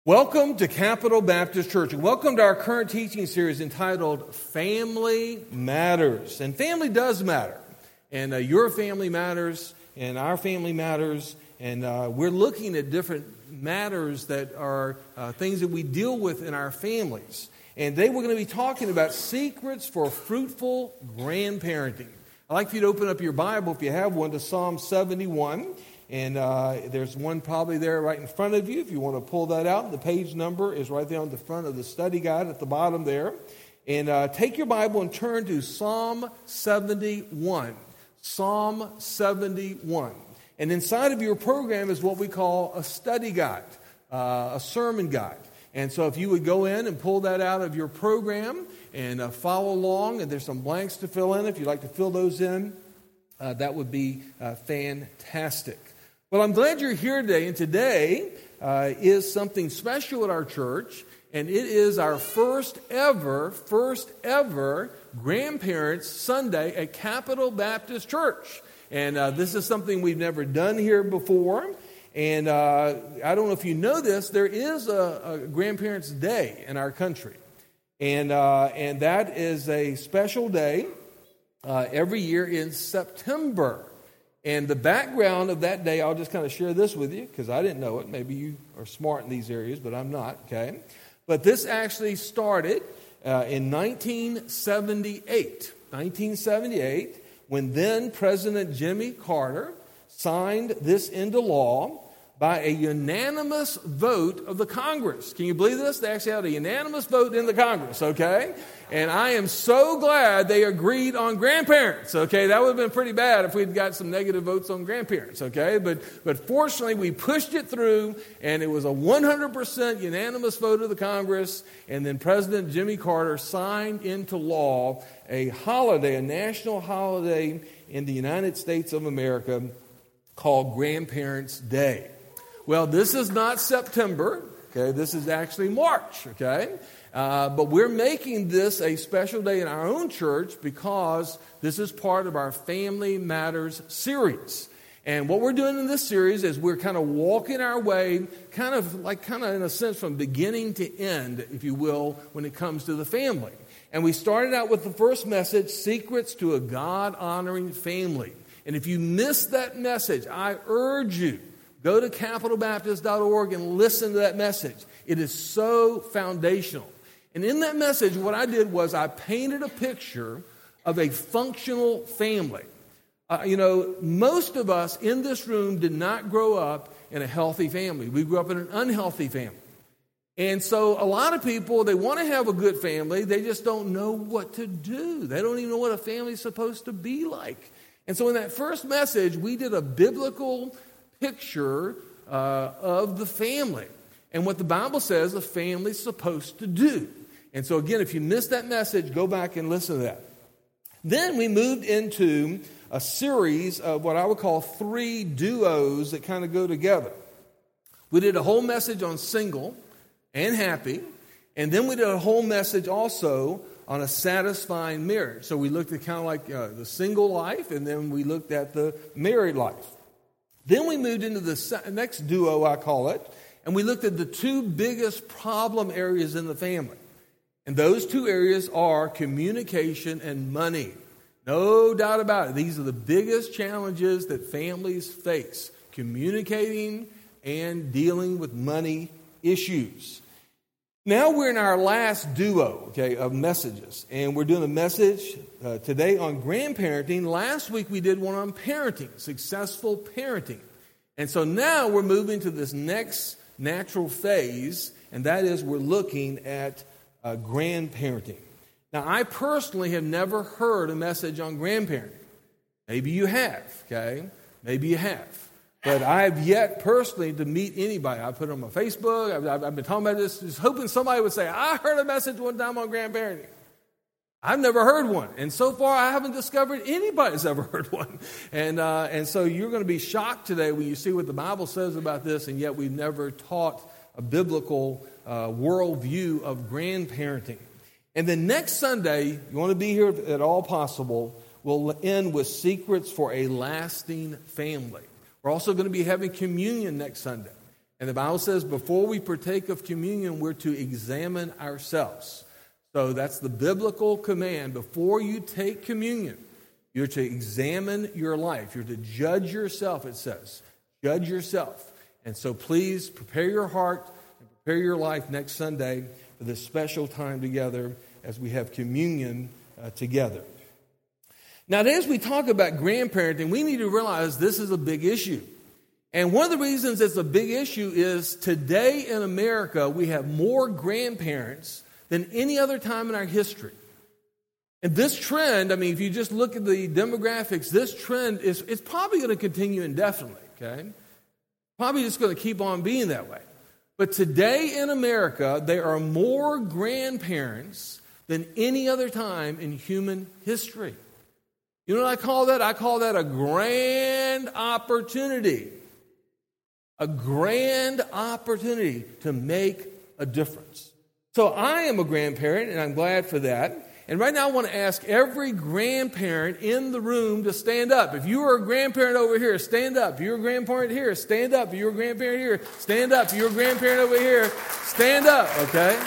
Welcome to Capital Baptist Church, and welcome to our current teaching series entitled Family Matters. And family does matter, and your family matters, and our family matters, and we're looking at different matters that are things that we deal with in our families. And today we're going to be talking about secrets for fruitful grandparenting. I'd like for you to open up your Bible, if you have one, to Psalm 71. And there's one probably there right in front of you if you want to pull that out. The page number is right there on the front of the study guide at the bottom there. And take your Bible and turn to Psalm 71. Psalm 71. And inside of your program is what we call a study guide, a sermon guide. And so if you would go in and pull that out of your program and follow along, and there's some blanks to fill in. If you'd like to fill those in, that would be fantastic. Well, I'm glad you're here today, and today is something special at our church, and it is our first ever Grandparents' Sunday at Capital Baptist Church. And this is something we've never done here before, and I don't know if you know this, there is a Grandparents' Day in our country, and that is a special day every year in September. And the background of that day, I'll just kind of share this with you because I didn't know it. Maybe you are smart in these areas, but I'm not, okay? But this actually started in 1978. 1978, when then President Jimmy Carter signed this into law by a unanimous vote of the Congress. Can you believe this? They actually had a unanimous vote in the Congress, okay? And I am so glad they agreed on grandparents, okay? That would have been pretty bad if we'd got some negative votes on grandparents, okay? But fortunately, we pushed it through, and it was a 100% unanimous vote of the Congress, and then President Jimmy Carter signed into law a holiday, a national holiday in the United States of America called Grandparents' Day. Well, this is not September, okay? This is actually March, okay? But we're making this a special day in our own church because this is part of our Family Matters series. And what we're doing in this series is we're kind of walking our way, kind of in a sense from beginning to end, if you will, when it comes to the family. And we started out with the first message, Secrets to a God-Honoring Family. And if you missed that message, I urge you, go to capitalbaptist.org and listen to that message. It is so foundational. And in that message, what I did was I painted a picture of a functional family. Most of us in this room did not grow up in a healthy family. We grew up in an unhealthy family. And so a lot of people, they want to have a good family. They just don't know what to do. They don't even know what a family is supposed to be like. And so in that first message, we did a biblical picture of the family and what the Bible says a family's supposed to do. And so again, if you missed that message, go back and listen to that. Then we moved into a series of what I would call three duos that kind of go together. We did a whole message on single and happy, and then we did a whole message also on a satisfying marriage. So we looked at kind of like the single life, and then we looked at the married life. Then we moved into the next duo, I call it, and we looked at the two biggest problem areas in the family. And those two areas are communication and money. No doubt about it. These are the biggest challenges that families face, communicating and dealing with money issues. Now we're in our last duo, okay, of messages, and we're doing a message today on grandparenting. Last week we did one on parenting, successful parenting. And so now we're moving to this next natural phase, and that is we're looking at grandparenting. Now, I personally have never heard a message on grandparenting. Maybe you have, okay? Maybe you have. But I have yet personally to meet anybody. I put it on my Facebook. I've been talking about this, just hoping somebody would say, I heard a message one time on grandparenting. I've never heard one. And so far, I haven't discovered anybody's ever heard one. And so you're going to be shocked today when you see what the Bible says about this, and yet we've never taught a biblical worldview of grandparenting. And then next Sunday, you want to be here at all possible, we'll end with Secrets for a Lasting Family. We're also going to be having communion next Sunday. And the Bible says before we partake of communion, we're to examine ourselves. So that's the biblical command. Before you take communion, you're to examine your life. You're to judge yourself, it says. Judge yourself. And so please prepare your heart and prepare your life next Sunday for this special time together as we have communion together. Now, as we talk about grandparenting, we need to realize this is a big issue. And one of the reasons it's a big issue is today in America, we have more grandparents than any other time in our history. And this trend, I mean, if you just look at the demographics, this trend it's probably going to continue indefinitely, okay? Probably just going to keep on being that way. But today in America, there are more grandparents than any other time in human history. You know what I call that? I call that a grand opportunity. A grand opportunity to make a difference. So I am a grandparent, and I'm glad for that. And right now I want to ask every grandparent in the room to stand up. If you are a grandparent over here, stand up. If you're a grandparent here, stand up. If you're a grandparent here, stand up. If you're a grandparent over here, stand up, okay?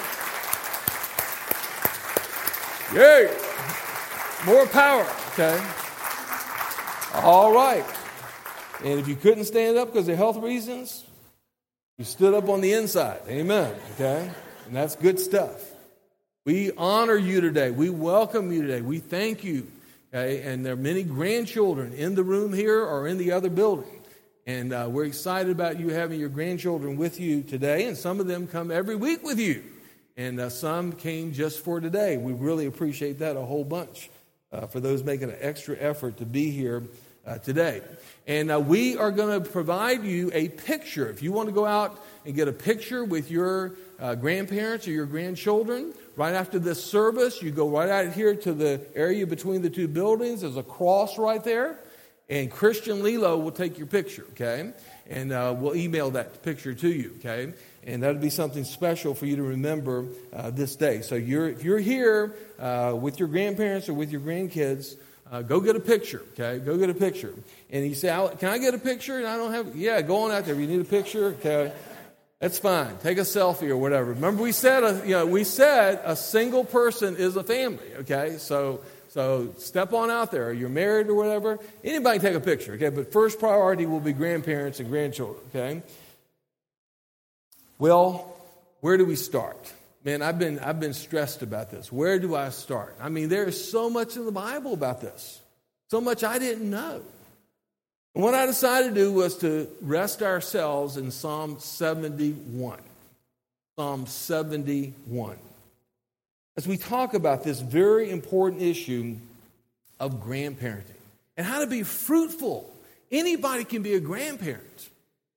Yay! More power, okay? All right. And if you couldn't stand up because of health reasons, you stood up on the inside. Amen, okay? And that's good stuff. We honor you today. We welcome you today. We thank you. Okay? And there are many grandchildren in the room here or in the other building. And we're excited about you having your grandchildren with you today. And some of them come every week with you. And some came just for today. We really appreciate that a whole bunch for those making an extra effort to be here today. And we are going to provide you a picture. If you want to go out and get a picture with your grandparents or your grandchildren, right after this service, you go right out here to the area between the two buildings. There's a cross right there. And Christian Lilo will take your picture, okay? And we'll email that picture to you, okay? And that'll be something special for you to remember this day. So if you're here with your grandparents or with your grandkids, go get a picture, okay? Go get a picture. And you say, can I get a picture? And I don't have, yeah, go on out there. If you need a picture, okay, that's fine. Take a selfie or whatever. Remember we said a single person is a family, okay? So step on out there. You're married or whatever. Anybody can take a picture, okay? But first priority will be grandparents and grandchildren, okay? Well, where do we start? Man, I've been stressed about this. Where do I start? I mean, there is so much in the Bible about this. So much I didn't know. And what I decided to do was to rest ourselves in Psalm 71. Psalm 71. As we talk about this very important issue of grandparenting and how to be fruitful. Anybody can be a grandparent,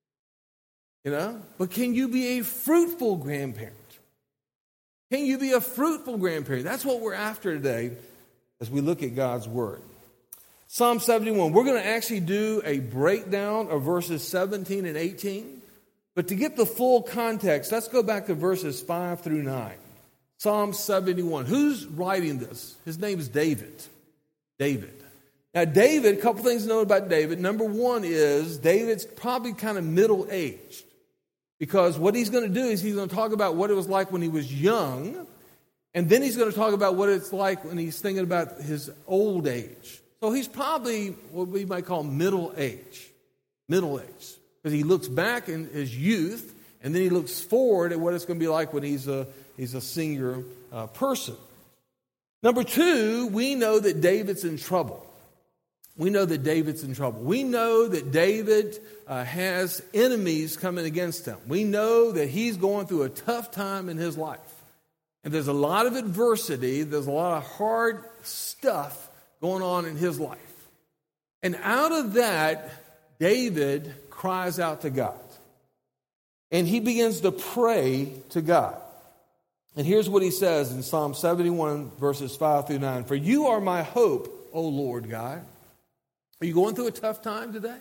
you know, but can you be a fruitful grandparent? Can you be a fruitful grandparent? That's what we're after today as we look at God's Word. Psalm 71, we're going to actually do a breakdown of verses 17 and 18. But to get the full context, let's go back to verses 5 through 9. Psalm 71. Who's writing this? His name is David. David. Now, David, a couple things to know about David. Number one is David's probably kind of middle-aged. Because what he's going to do is he's going to talk about what it was like when he was young. And then he's going to talk about what it's like when he's thinking about his old age. So he's probably what we might call middle age. Middle age. Because he looks back in his youth, and then he looks forward at what it's going to be like when he's a senior person. Number two, we know that David's in trouble. We know that David's in trouble. We know that David has enemies coming against him. We know that he's going through a tough time in his life. And there's a lot of adversity. There's a lot of hard stuff going on in his life. And out of that, David cries out to God. And he begins to pray to God. And here's what he says in Psalm 71, verses 5 through 9. For you are my hope, O Lord God. Are you going through a tough time today?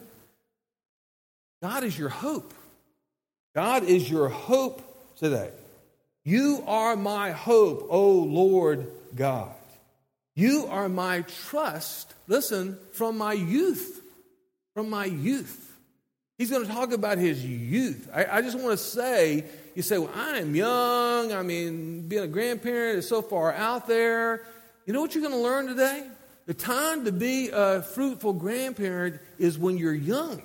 God is your hope. God is your hope today. You are my hope, O Lord God. You are my trust, listen, from my youth. From my youth. He's going to talk about his youth. I just want to say, you say, well, I am young. I mean, being a grandparent is so far out there. You know what you're going to learn today? The time to be a fruitful grandparent is when you're young.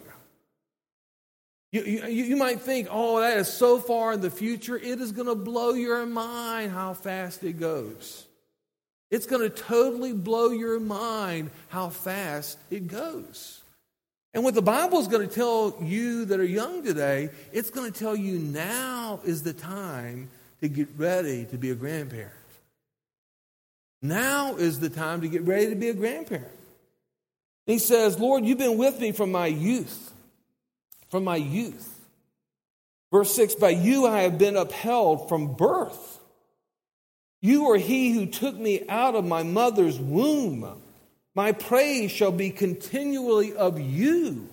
You might think, oh, that is so far in the future. It is going to blow your mind how fast it goes. It's going to totally blow your mind how fast it goes. And what the Bible is going to tell you that are young today, it's going to tell you now is the time to get ready to be a grandparent. Now is the time to get ready to be a grandparent. And he says, Lord, you've been with me from my youth. From my youth. Verse 6, by you I have been upheld from birth. You are he who took me out of my mother's womb. My praise shall be continually of you.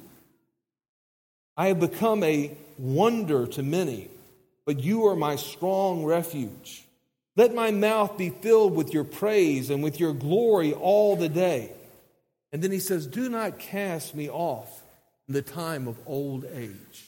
I have become a wonder to many, but you are my strong refuge. Let my mouth be filled with your praise and with your glory all the day. And then he says, do not cast me off in the time of old age.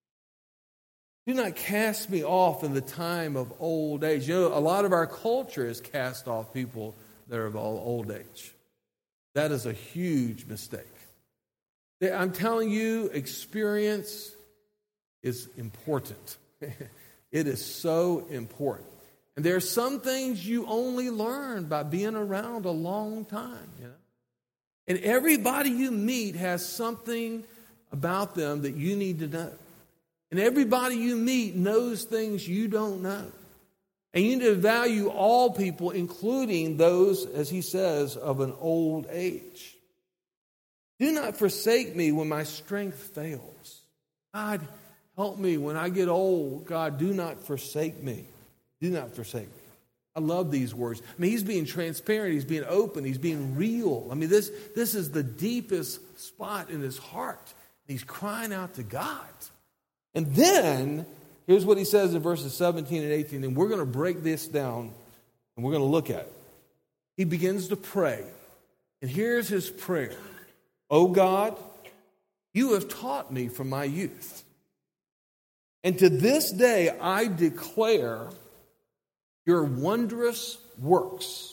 Do not cast me off in the time of old age. You know, a lot of our culture has cast off people that are of old age. That is a huge mistake. I'm telling you, experience is important. It is so important. And there are some things you only learn by being around a long time, you know. And everybody you meet has something about them that you need to know. And everybody you meet knows things you don't know. And you need to value all people, including those, as he says, of an old age. Do not forsake me when my strength fails. God, help me when I get old. God, do not forsake me. Do not forsake me. I love these words. I mean, he's being transparent. He's being open. He's being real. I mean, this is the deepest spot in his heart. He's crying out to God. And then, here's what he says in verses 17 and 18, and we're going to break this down, and we're going to look at it. He begins to pray, and here's his prayer. O God, you have taught me from my youth, and to this day I declare your wondrous works.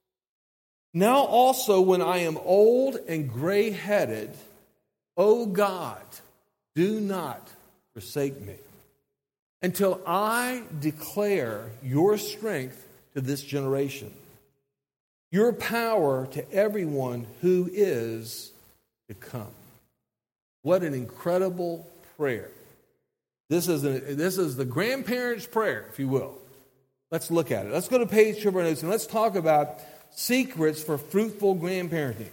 Now also when I am old and gray-headed, O God, do not forsake me, until I declare your strength to this generation, your power to everyone who is to come. What an incredible prayer. This is the grandparents' prayer, if you will. Let's look at it. Let's go to page 2 of our notes and let's talk about secrets for fruitful grandparenting.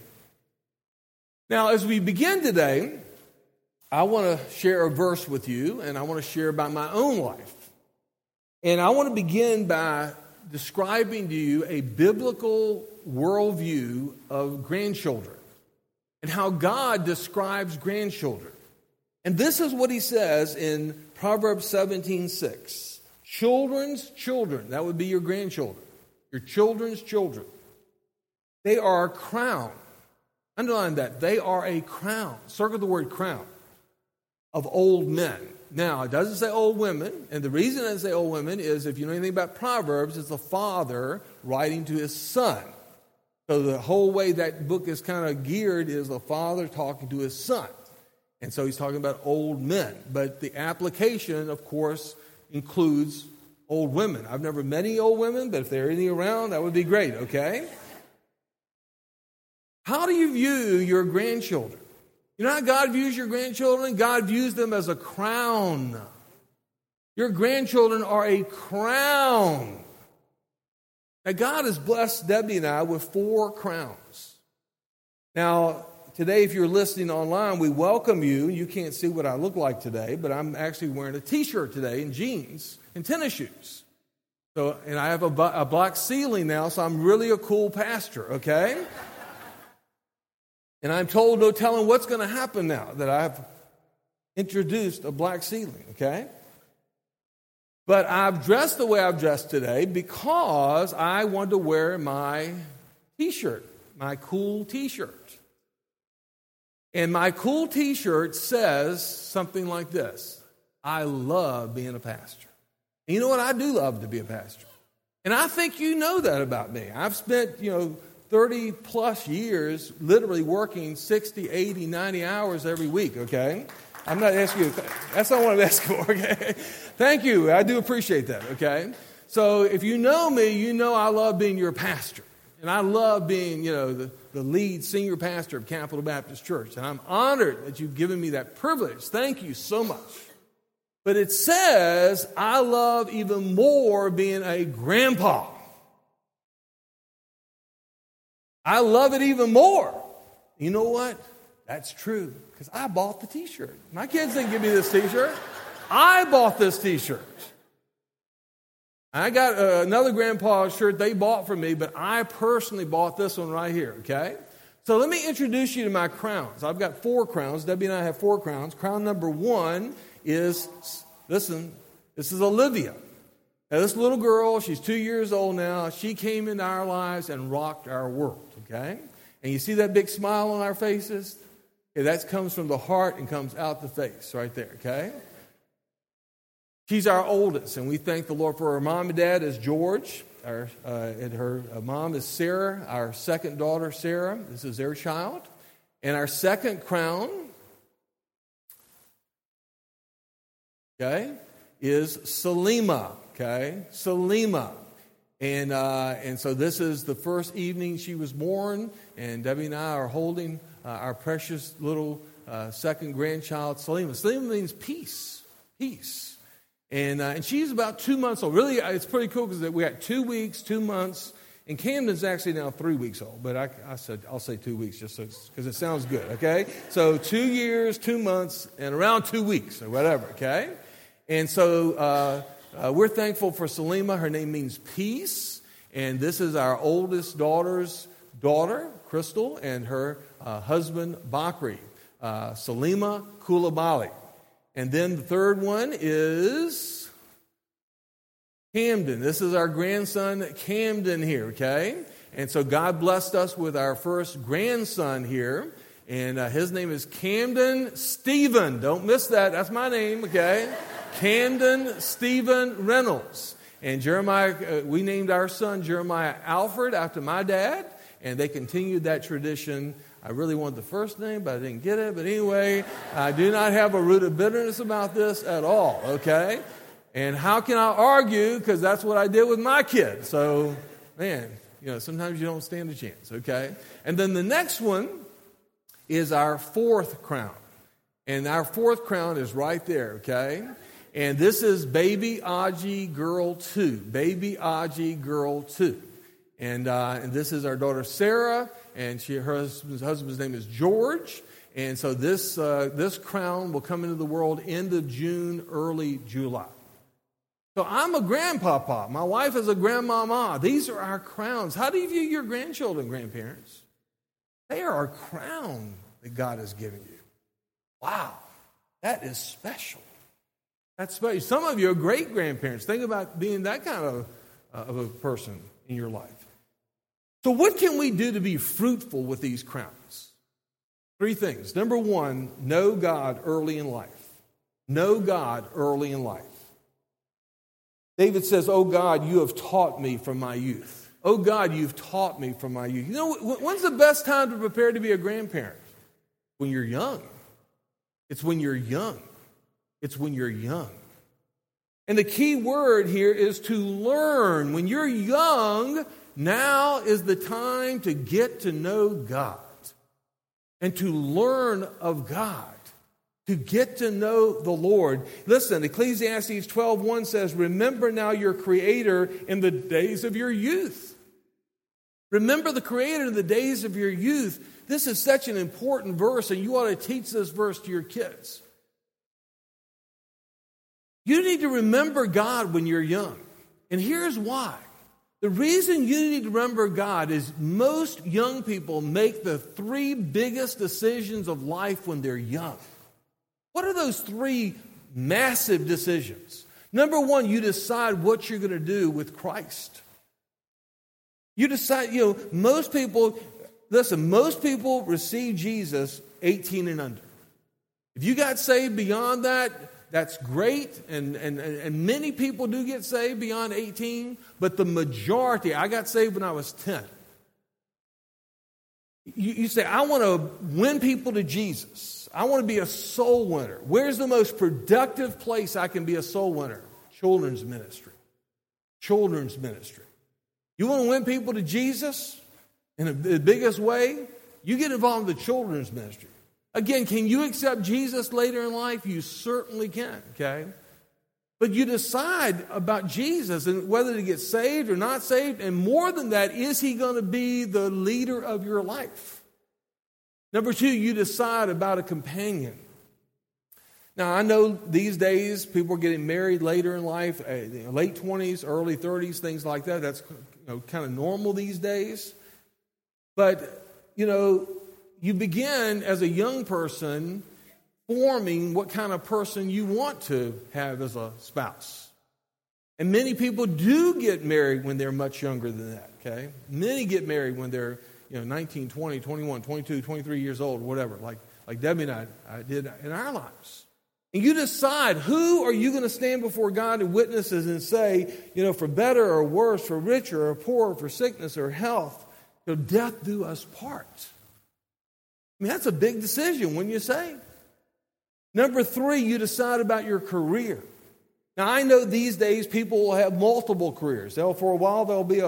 Now, as we begin today, I want to share a verse with you, and I want to share about my own life. And I want to begin by describing to you a biblical worldview of grandchildren and how God describes grandchildren. And this is what he says in Proverbs 17:6. Children's children, that would be your grandchildren, your children's children, they are a crown. Underline that. They are a crown. Circle the word crown. Of old men. Now, it doesn't say old women, and the reason it doesn't say old women is if you know anything about Proverbs, it's the father writing to his son. So the whole way that book is kind of geared is the father talking to his son. And so he's talking about old men. But the application, of course, includes old women. I've never met any old women, but if there are any around, that would be great, okay? How do you view your grandchildren? You know how God views your grandchildren? God views them as a crown. Your grandchildren are a crown. Now, God has blessed Debbie and I with 4 crowns. Now, today, if you're listening online, we welcome you. You can't see what I look like today, but I'm actually wearing a T-shirt today and jeans and tennis shoes. So, and I have a black ceiling now, so I'm really a cool pastor, okay? And I'm told no telling what's going to happen now that I've introduced a black ceiling, okay? But I've dressed the way I've dressed today because I wanted to wear my T-shirt, my cool T-shirt. And my cool t-shirt says something like this: I love being a pastor. And you know what? I do love to be a pastor. And I think you know that about me. I've spent, 30 plus years literally working 60, 80, 90 hours every week, okay? I'm not asking you, that's not what I'm asking for, okay? Thank you. I do appreciate that, okay? So if you know me, you know I love being your pastor. And I love being, the lead senior pastor of Capital Baptist Church. And I'm honored that you've given me that privilege. Thank you so much. But it says I love even more being a grandpa. I love it even more. You know what? That's true, because I bought the t-shirt. My kids didn't give me this t-shirt. I bought this t-shirt. I got another grandpa shirt they bought for me, but I personally bought this one right here, okay? So let me introduce you to my crowns. I've got 4 crowns. Debbie and I have 4 crowns. Crown number 1 is, listen, this is Olivia. Now, this little girl, she's 2 years old now. She came into our lives and rocked our world, okay? And you see that big smile on our faces? Okay, that comes from the heart and comes out the face right there, okay? She's our oldest, and we thank the Lord for her mom and dad is George, and her mom is Sarah, our second daughter, Sarah. This is their child. And our second crown, okay, is Salima, okay? Salima. And so this is the first evening she was born, and Debbie and I are holding our precious little second grandchild, Salima. Salima means peace, peace. And she's about 2 months old. Really, it's pretty cool because we got 2 weeks, 2 months, and Camden's actually now 3 weeks old. But I said I'll say 2 weeks just because it sounds good, okay? So 2 years, 2 months, and around 2 weeks or whatever, okay? And so we're thankful for Salima. Her name means peace. And this is our oldest daughter's daughter, Crystal, and her husband, Bakri, Salima Kulabali. And then the third one is Camden. This is our grandson, Camden, here, okay? And so God blessed us with our first grandson here. And his name is Camden Stephen. Don't miss that. That's my name, okay? Camden Stephen Reynolds. And Jeremiah, we named our son Jeremiah Alfred after my dad. And they continued that tradition. I really wanted the first name, but I didn't get it. But anyway, I do not have a root of bitterness about this at all, okay? And how can I argue? Because that's what I did with my kid. So, man, sometimes you don't stand a chance, okay? And then the next one is our fourth crown. And our fourth crown is right there, okay? And this is Baby Aji Girl 2. Baby Aji Girl 2. And this is our daughter Sarah, and her husband's name is George. And so this crown will come into the world end of June, early July. So I'm a grandpapa. My wife is a grandmama. These are our crowns. How do you view your grandchildren, grandparents? They are a crown that God has given you. Wow, that is special. That's special. Some of you are great grandparents. Think about being that kind of a person in your life. So what can we do to be fruitful with these crowns? 3 things. Number 1, know God early in life. Know God early in life. David says, "Oh God, you have taught me from my youth." Oh God, you've taught me from my youth. When's the best time to prepare to be a grandparent? When you're young. It's when you're young. It's when you're young. And the key word here is to learn. When you're young, now is the time to get to know God and to learn of God, to get to know the Lord. Listen, Ecclesiastes 12:1 says, "Remember now your Creator in the days of your youth." Remember the Creator in the days of your youth. This is such an important verse, and you ought to teach this verse to your kids. You need to remember God when you're young. And here's why. The reason you need to remember God is most young people make the 3 biggest decisions of life when they're young. What are those 3 massive decisions? Number 1, you decide what you're going to do with Christ. You decide, most people receive Jesus 18 and under. If you got saved beyond that, that's great, and many people do get saved beyond 18, but the majority, I got saved when I was 10. You say, I want to win people to Jesus. I want to be a soul winner. Where's the most productive place I can be a soul winner? Children's ministry. Children's ministry. You want to win people to Jesus in the biggest way? You get involved in the children's ministry. Again, can you accept Jesus later in life? You certainly can, okay? But you decide about Jesus and whether to get saved or not saved. And more than that, is he going to be the leader of your life? Number two, you decide about a companion. Now, I know these days people are getting married later in life, late 20s, early 30s, things like that. That's kind of normal these days. But, you begin as a young person forming what kind of person you want to have as a spouse. And many people do get married when they're much younger than that, okay? Many get married when they're 19, 20, 21, 22, 23 years old, whatever, like Debbie and I did in our lives. And you decide, who are you going to stand before God and witnesses and say, for better or worse, for richer or poorer, for sickness or health, death do us part. I mean, that's a big decision, wouldn't you say? Number three, you decide about your career. Now, I know these days people will have multiple careers. For a while, they'll be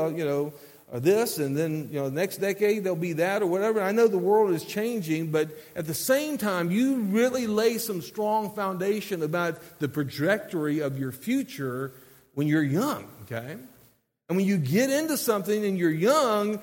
this, and then the next decade they'll be that or whatever. I know the world is changing, but at the same time, you really lay some strong foundation about the trajectory of your future when you're young, okay? And when you get into something and you're young,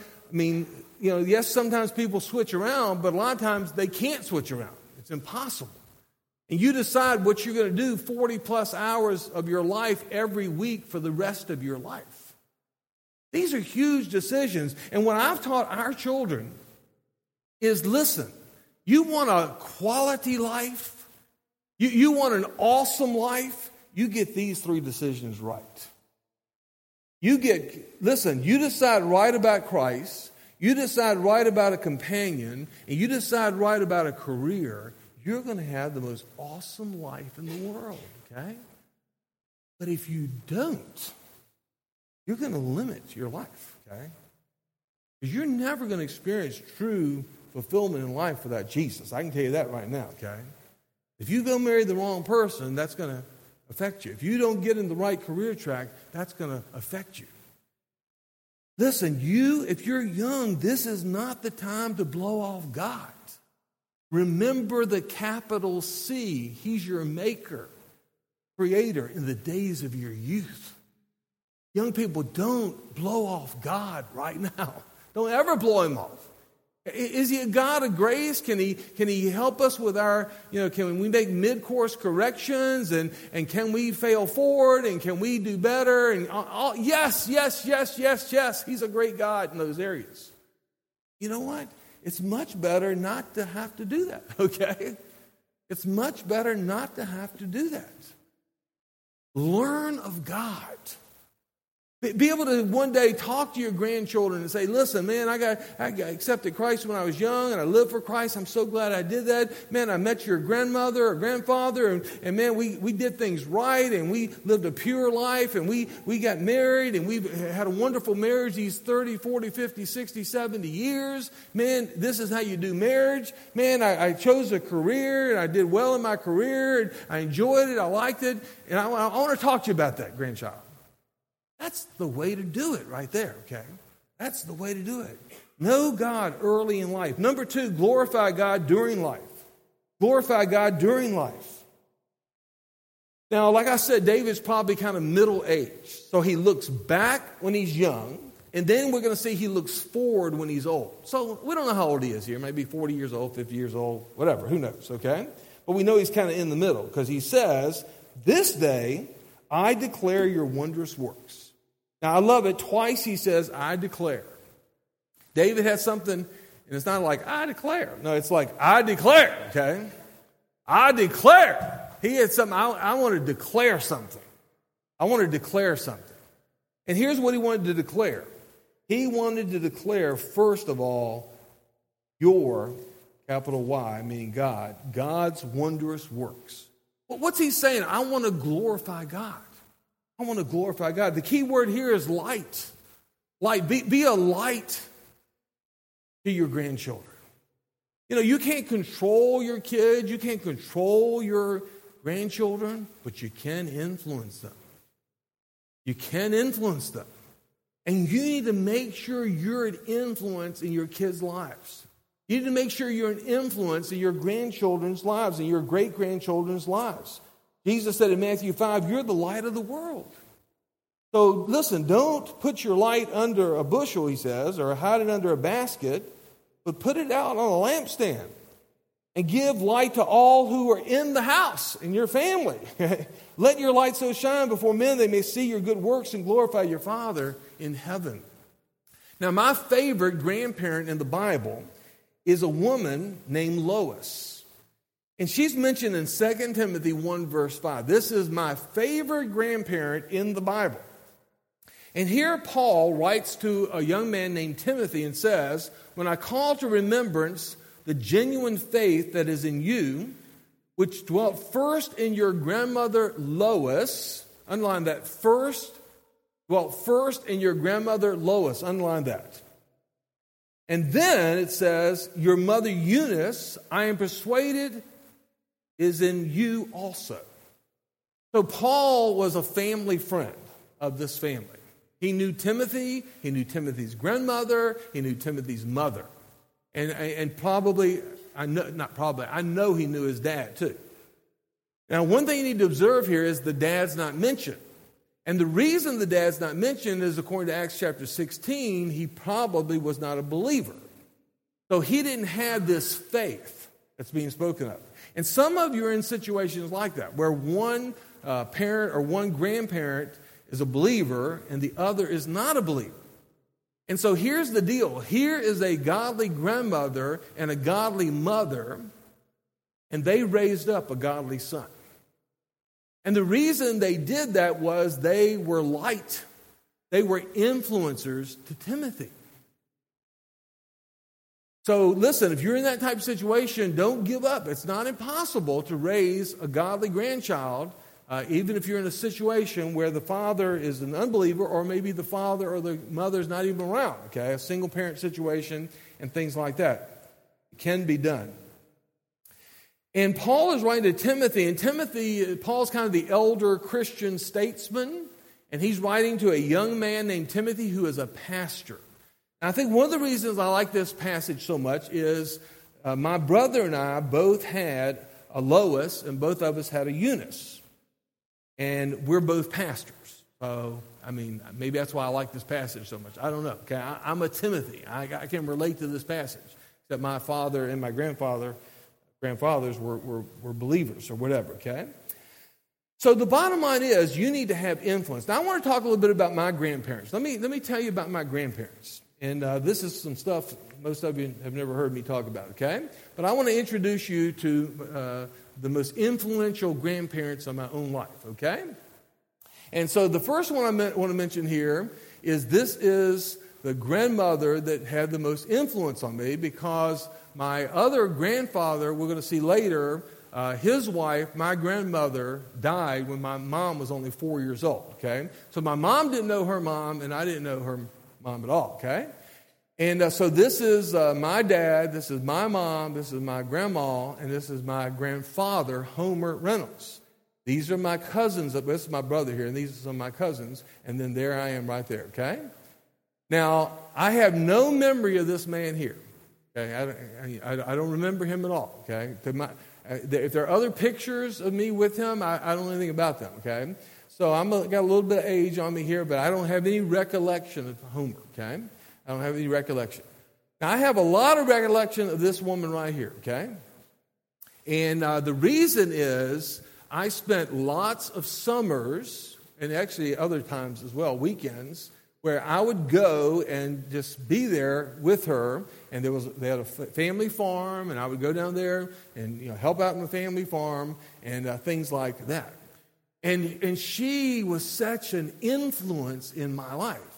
yes, sometimes people switch around, but a lot of times they can't switch around. It's impossible. And you decide what you're going to do 40 plus hours of your life every week for the rest of your life. These are huge decisions. And what I've taught our children is, listen, you want a quality life? You want an awesome life? You get these three decisions right. You decide right about Christ. You decide right about a companion, and you decide right about a career, you're going to have the most awesome life in the world, okay? But if you don't, you're going to limit your life, okay? Because you're never going to experience true fulfillment in life without Jesus. I can tell you that right now, okay? If you go marry the wrong person, that's going to affect you. If you don't get in the right career track, that's going to affect you. Listen, if you're young, this is not the time to blow off God. Remember the capital C. He's your maker, creator in the days of your youth. Young people, don't blow off God right now. Don't ever blow him off. Is he a God of grace? Can he help us with our, can we make mid-course corrections and can we fail forward and can we do better? And yes. He's a great God in those areas. You know what? It's much better not to have to do that, okay? It's much better not to have to do that. Learn of God. Be able to one day talk to your grandchildren and say, listen, man, I got accepted Christ when I was young and I lived for Christ. I'm so glad I did that. Man, I met your grandmother or grandfather and man, we did things right and we lived a pure life and we got married and we had a wonderful marriage these 30, 40, 50, 60, 70 years. Man, this is how you do marriage. Man, I chose a career and I did well in my career and I enjoyed it. I liked it. And I want to talk to you about that, grandchild. That's the way to do it right there, okay? That's the way to do it. Know God early in life. Number two, glorify God during life. Glorify God during life. Now, like I said, David's probably kind of middle-aged. So he looks back when he's young, and then we're going to see he looks forward when he's old. So we don't know how old he is here. Maybe 40 years old, 50 years old, whatever. Who knows, okay? But we know he's kind of in the middle because he says, this day I declare your wondrous works. Now, I love it. Twice he says, I declare. David has something, and it's not like, I declare. No, it's like, I declare, okay? I declare. He had something, I want to declare something. I want to declare something. And here's what he wanted to declare. He wanted to declare, first of all, your capital Y, meaning God, God's wondrous works. Well, what's he saying? I want to glorify God. I want to glorify God. The key word here is light. Light. Be a light to your grandchildren. You know, you can't control your kids. You can't control your grandchildren, but you can influence them. You can influence them. And you need to make sure you're an influence in your kids' lives. You need to make sure you're an influence in your grandchildren's lives and your great-grandchildren's lives. Jesus said in Matthew 5, you're the light of the world. So listen, don't put your light under a bushel, he says, or hide it under a basket, but put it out on a lampstand and give light to all who are in the house, in your family. Let your light so shine before men they may see your good works and glorify your Father in heaven. Now, my favorite grandparent in the Bible is a woman named Lois. And she's mentioned in 2 Timothy 1, verse 5. This is my favorite grandparent in the Bible. And here Paul writes to a young man named Timothy and says, when I call to remembrance the genuine faith that is in you, which dwelt first in your grandmother Lois, underline that, dwelt first in your grandmother Lois, underline that. And then it says, your mother Eunice, I am persuaded, is in you also. So Paul was a family friend of this family. He knew Timothy, he knew Timothy's grandmother, he knew Timothy's mother. And probably, I know he knew his dad too. Now, one thing you need to observe here is the dad's not mentioned. And the reason the dad's not mentioned is, according to Acts chapter 16, he probably was not a believer. So he didn't have this faith that's being spoken of. And some of you are in situations like that, where one parent or one grandparent is a believer and the other is not a believer. And so here's the deal. Here is a godly grandmother and a godly mother, and they raised up a godly son. And the reason they did that was they were light. They were influencers to Timothy. So listen, if you're in that type of situation, don't give up. It's not impossible to raise a godly grandchild, even if you're in a situation where the father is an unbeliever, or maybe the father or the mother is not even around, okay? A single parent situation and things like that. It can be done. And Paul is writing to Timothy, and Paul's kind of the elder Christian statesman, and he's writing to a young man named Timothy who is a pastor. And I think one of the reasons I like this passage so much is my brother and I both had a Lois, and both of us had a Eunice. And we're both pastors. So, I mean, maybe that's why I like this passage so much. I don't know. Okay, I'm a Timothy. I can relate to this passage. Except my father and my grandfathers were believers or whatever, okay? So the bottom line is you need to have influence. Now I want to talk a little bit about my grandparents. Let me tell you about my grandparents. And this is some stuff most of you have never heard me talk about, okay? But I want to introduce you to the most influential grandparents of my own life, okay? And so the first one I want to mention here is this is the grandmother that had the most influence on me, because my other grandfather, we're going to see later, his wife, my grandmother, died when my mom was only 4 years old, okay? So my mom didn't know her mom, and I didn't know her mom at all, okay? And so this is my dad, this is my mom, this is my grandma, and this is my grandfather, Homer Reynolds. These are my cousins. This is my brother here, and these are some of my cousins. And then there I am right there, okay? Now, I have no memory of this man here. Okay? I don't remember him at all, okay? If there are other pictures of me with him, I don't know anything about them, okay? So got a little bit of age on me here, but I don't have any recollection of Homer, okay? I don't have any recollection. Now, I have a lot of recollection of this woman right here, okay? And the reason is I spent lots of summers, and actually other times as well, weekends, where I would go and just be there with her. And they had a family farm, and I would go down there and help out in the family farm and things like that. And she was such an influence in my life.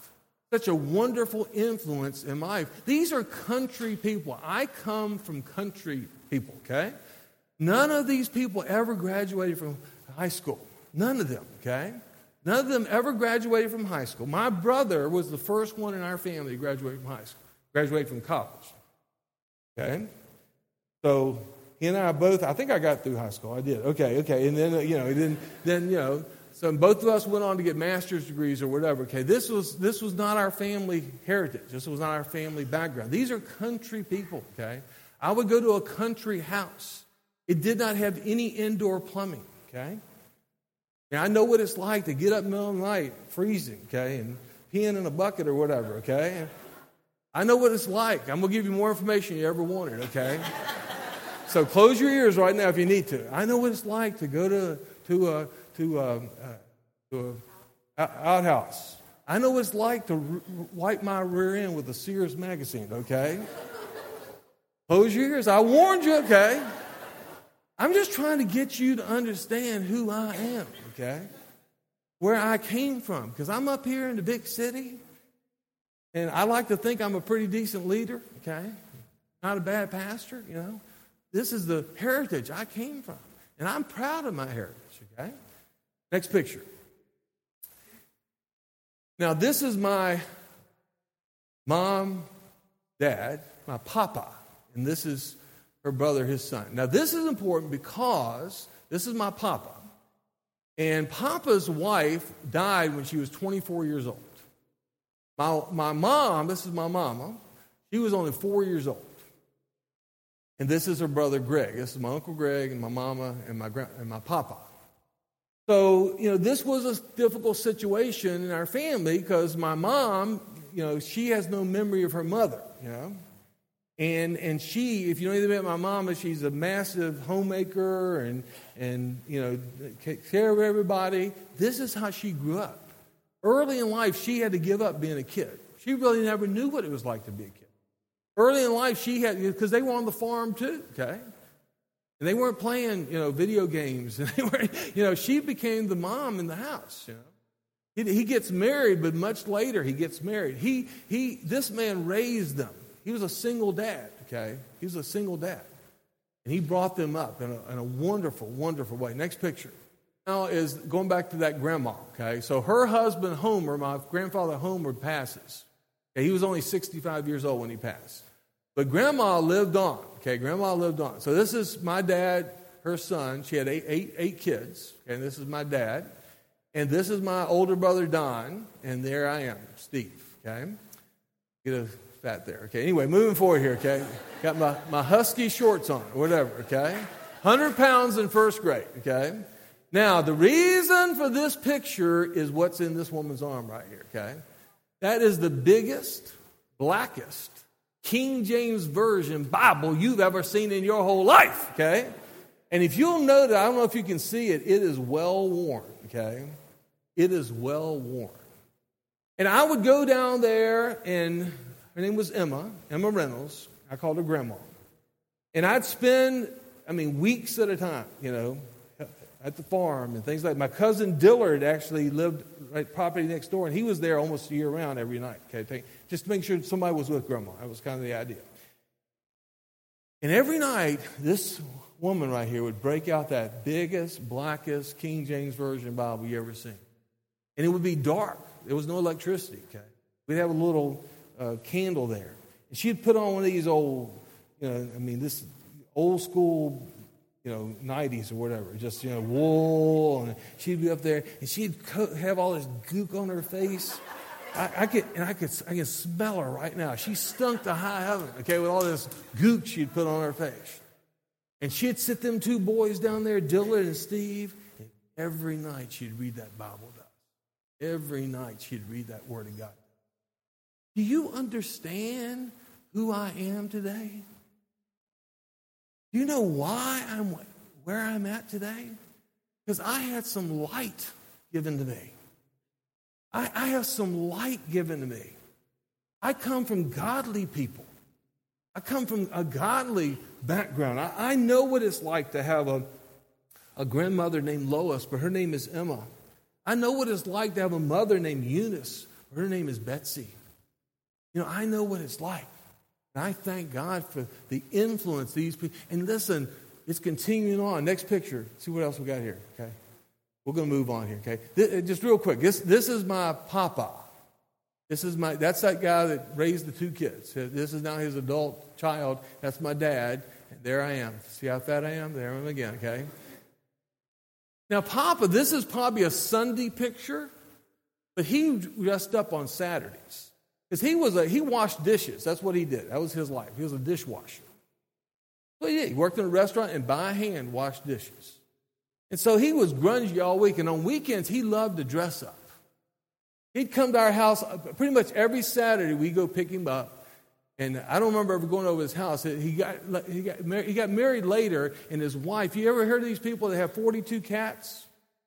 such a wonderful influence in my life. These are country people. I come from country people, okay? None of these people ever graduated from high school. None of them, okay? None of them ever graduated from high school. My brother was the first one in our family to graduate from high school, graduate from college, okay? So he and I both, I think I got through high school. I did. Okay. And then, so both of us went on to get master's degrees or whatever. Okay, this was not our family heritage. This was not our family background. These are country people, okay? I would go to a country house. It did not have any indoor plumbing, okay? And I know what it's like to get up in the middle of the night, freezing, okay, and peeing in a bucket or whatever, okay? I know what it's like. I'm going to give you more information you ever wanted, okay? So close your ears right now if you need to. I know what it's like to go to an outhouse. I know what it's like to wipe my rear end with a Sears magazine, okay? Close your ears. I warned you, okay? I'm just trying to get you to understand who I am, okay? Where I came from. Because I'm up here in the big city, and I like to think I'm a pretty decent leader, okay? Not a bad pastor, you know? This is the heritage I came from. And I'm proud of my heritage, okay? Next picture. Now, this is my mom, dad, my papa, and this is her brother, his son. Now, this is important because this is my papa. And papa's wife died when she was 24 years old. My mom, this is my mama, she was only 4 years old. And this is her brother, Greg. This is my Uncle Greg and my mama and my papa. So, this was a difficult situation in our family because my mom, she has no memory of her mother, And she, if you know anything about my mama, she's a massive homemaker and takes care of everybody. This is how she grew up. Early in life, she had to give up being a kid. She really never knew what it was like to be a kid. Early in life, she had, because they were on the farm too, okay? And they weren't playing, video games. And they were, she became the mom in the house, He gets married, but much later he gets married. This man raised them. He was a single dad, okay? He was a single dad. And he brought them up in a wonderful, wonderful way. Next picture. Now is going back to that grandma, okay? So her husband, Homer, my grandfather Homer, passes. Okay, he was only 65 years old when he passed. But Grandma lived on, okay? Grandma lived on. So this is my dad, her son. She had eight kids, okay? And this is my dad. And this is my older brother, Don. And there I am, Steve, okay? Get a fat there, okay? Anyway, moving forward here, okay? Got my husky shorts on, whatever, okay? 100 pounds in first grade, okay? Now, the reason for this picture is what's in this woman's arm right here, okay? That is the biggest, blackest King James Version Bible you've ever seen in your whole life, okay? And if you'll notice, I don't know if you can see it, it is well worn, okay? It is well worn. And I would go down there, and her name was Emma Reynolds. I called her Grandma. And I'd spend, weeks at a time, at the farm and things like that. My cousin Dillard actually lived right property next door, and he was there almost year-round every night, okay? Just to make sure somebody was with Grandma. That was kind of the idea. And every night, this woman right here would break out that biggest, blackest King James Version Bible you ever seen. And it would be dark. There was no electricity, okay? We'd have a little candle there. And she'd put on one of these old, this old school, 90s or whatever, just, wool, and she'd be up there, and she'd have all this gook on her face. I can smell her right now. She stunk to high heaven, okay, with all this gook she'd put on her face. And she'd sit them two boys down there, Dillard and Steve, and every night she'd read that Bible to us. Every night she'd read that Word of God. Do you understand who I am today? Do you know why I'm where I'm at today? Because I had some light given to me. I have some light given to me. I come from godly people. I come from a godly background. I know what it's like to have a grandmother named Lois, but her name is Emma. I know what it's like to have a mother named Eunice, but her name is Betsy. I know what it's like. And I thank God for the influence these people. And listen, it's continuing on. Next picture. See what else we got here, okay? We're going to move on here, okay? Just real quick. This is my papa. That's that guy that raised the 2 kids. This is now his adult child. That's my dad. And there I am. See how fat I am? There I am again, okay? Now, Papa, this is probably a Sunday picture, but he dressed up on Saturdays. Because he washed dishes. That's what he did. That was his life. He was a dishwasher. So he worked in a restaurant and by hand washed dishes. And so he was grungy all week. And on weekends, he loved to dress up. He'd come to our house pretty much every Saturday. We go pick him up. And I don't remember ever going over his house. He got married later, and his wife. You ever heard of these people that have 42 cats?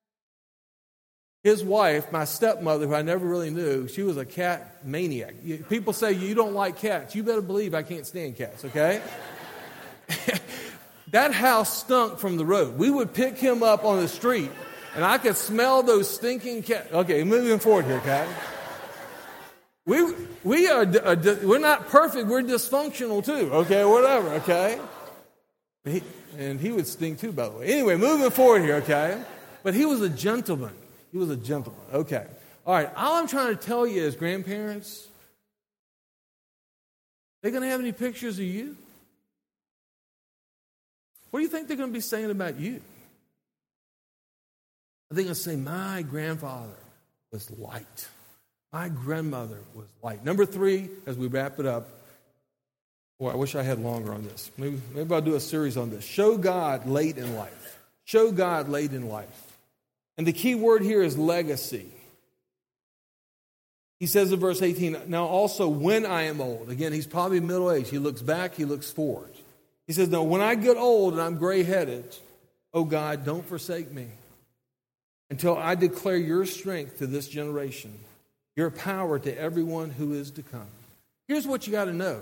His wife, my stepmother, who I never really knew, she was a cat maniac. People say you don't like cats. You better believe I can't stand cats, okay? That house stunk from the road. We would pick him up on the street, and I could smell those stinking cats. Okay, moving forward here, okay? We're not perfect. We're dysfunctional too. Okay, whatever. Okay, and he would stink too, by the way. Anyway, moving forward here. Okay, but he was a gentleman. He was a gentleman. Okay, all right. All I'm trying to tell you is, grandparents, they going to have any pictures of you? What do you think they're going to be saying about you? Are they going to say, "My grandfather was light. My grandmother was light"? Number 3, as we wrap it up. Boy, I wish I had longer on this. Maybe I'll do a series on this. Show God late in life. Show God late in life. And the key word here is legacy. He says in verse 18, "Now also when I am old." Again, he's probably middle-aged. He looks back, he looks forward. He says, "Now when I get old and I'm gray-headed, oh God, don't forsake me until I declare your strength to this generation, your power to everyone who is to come." Here's what you got to know.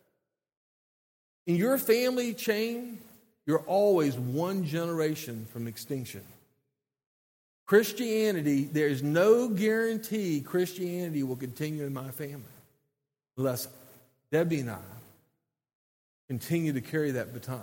In your family chain, you're always one generation from extinction. Christianity, there's no guarantee Christianity will continue in my family unless Debbie and I continue to carry that baton.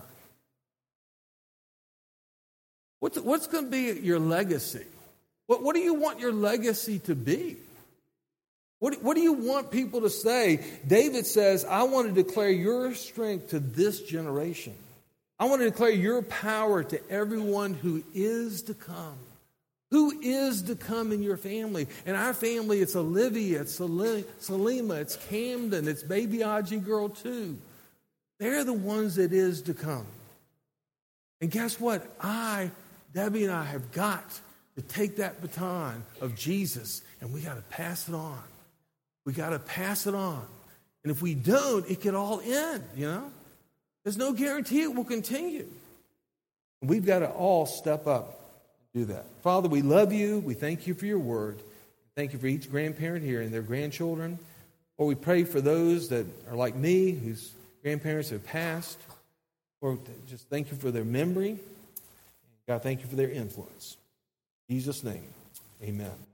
What's going to be your legacy? What do you want your legacy to be? What do you want people to say? David says, "I want to declare your strength to this generation. I want to declare your power to everyone who is to come." Who is to come in your family? In our family, it's Olivia, it's Salima, it's Camden, it's baby Aji girl too. They're the ones that is to come. And guess what? Debbie and I have got to take that baton of Jesus, and we got to pass it on. We got to pass it on. And if we don't, it could all end, There's no guarantee it will continue. And we've got to all step up and do that. Father, we love you. We thank you for your word. Thank you for each grandparent here and their grandchildren. Or we pray for those that are like me, whose grandparents have passed. Or just thank you for their memory. God, thank you for their influence. In Jesus' name, amen.